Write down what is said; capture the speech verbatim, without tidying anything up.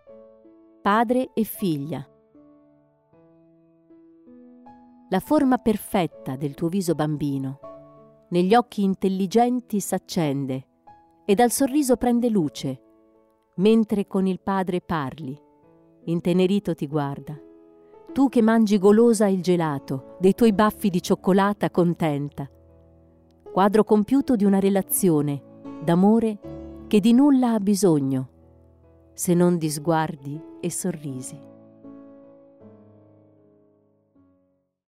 Padre e figlia. La forma perfetta del tuo viso bambino, negli occhi intelligenti s'accende e dal sorriso prende luce, mentre con il padre parli, intenerito ti guarda. Tu che mangi golosa il gelato dei tuoi baffi di cioccolata contenta. Quadro compiuto di una relazione d'amore che di nulla ha bisogno, se non di sguardi e sorrisi.